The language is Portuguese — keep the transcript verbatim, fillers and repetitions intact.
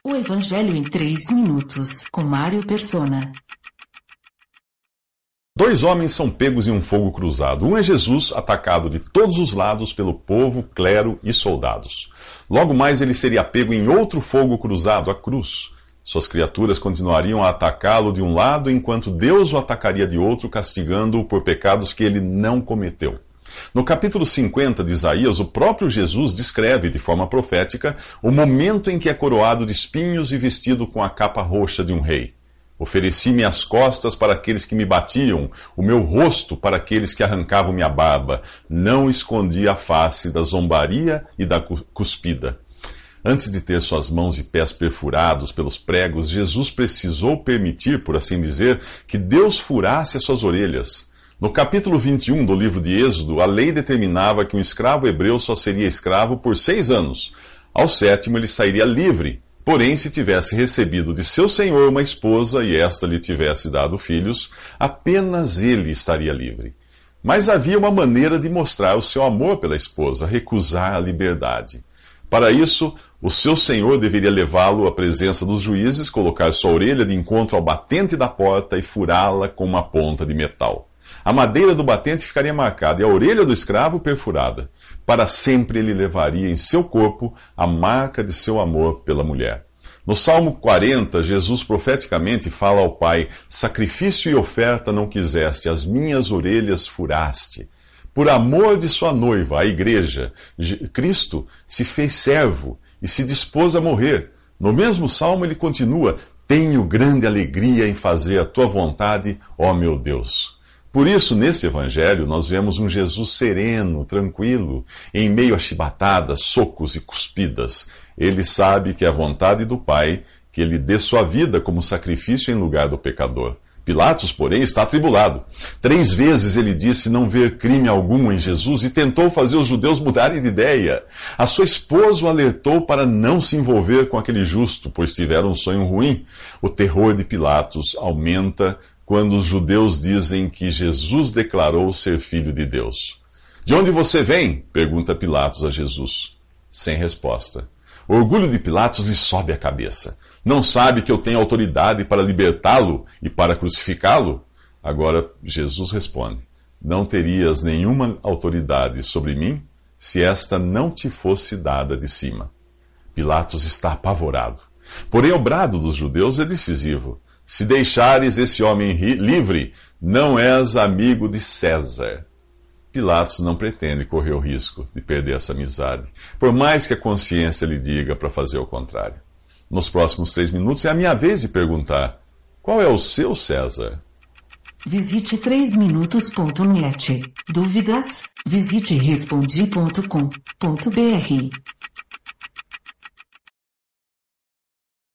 O Evangelho em três minutos, com Mário Persona. Dois homens são pegos em um fogo cruzado. Um é Jesus, atacado de todos os lados pelo povo, clero e soldados. Logo mais ele seria pego em outro fogo cruzado, a cruz. Suas criaturas continuariam a atacá-lo de um lado, enquanto Deus o atacaria de outro, castigando-o por pecados que ele não cometeu. No capítulo cinquenta de Isaías, o próprio Jesus descreve, de forma profética, o momento em que é coroado de espinhos e vestido com a capa roxa de um rei. Ofereci minhas costas para aqueles que me batiam, o meu rosto para aqueles que arrancavam minha barba. Não escondi a face da zombaria e da cuspida. Antes de ter suas mãos e pés perfurados pelos pregos, Jesus precisou permitir, por assim dizer, que Deus furasse as suas orelhas. No capítulo vinte e um do livro de Êxodo, a lei determinava que um escravo hebreu só seria escravo por seis anos. Ao sétimo, ele sairia livre. Porém, se tivesse recebido de seu senhor uma esposa e esta lhe tivesse dado filhos, apenas ele estaria livre. Mas havia uma maneira de mostrar o seu amor pela esposa, recusar a liberdade. Para isso, o seu senhor deveria levá-lo à presença dos juízes, colocar sua orelha de encontro ao batente da porta e furá-la com uma ponta de metal. A madeira do batente ficaria marcada e a orelha do escravo perfurada. Para sempre ele levaria em seu corpo a marca de seu amor pela mulher. No Salmo quarenta, Jesus profeticamente fala ao Pai: sacrifício e oferta não quiseste, as minhas orelhas furaste. Por amor de sua noiva, a igreja, Cristo se fez servo e se dispôs a morrer. No mesmo salmo ele continua: tenho grande alegria em fazer a tua vontade, ó meu Deus. Por isso, nesse evangelho, nós vemos um Jesus sereno, tranquilo, em meio a chibatadas, socos e cuspidas. Ele sabe que é a vontade do Pai que ele dê sua vida como sacrifício em lugar do pecador. Pilatos, porém, está atribulado. Três vezes ele disse não ver crime algum em Jesus e tentou fazer os judeus mudarem de ideia. A sua esposa o alertou para não se envolver com aquele justo, pois tiveram um sonho ruim. O terror de Pilatos aumenta quando os judeus dizem que Jesus declarou ser filho de Deus. De onde você vem? Pergunta Pilatos a Jesus. Sem resposta. O orgulho de Pilatos lhe sobe a cabeça. Não sabe que eu tenho autoridade para libertá-lo e para crucificá-lo? Agora Jesus responde: não terias nenhuma autoridade sobre mim se esta não te fosse dada de cima. Pilatos está apavorado. Porém, o brado dos judeus é decisivo. Se deixares esse homem livre, não és amigo de César. Pilatos não pretende correr o risco de perder essa amizade, por mais que a consciência lhe diga para fazer o contrário. Nos próximos três minutos é a minha vez de perguntar: qual é o seu César? Visite três minutos ponto net. Dúvidas? Visite respondi ponto com ponto br.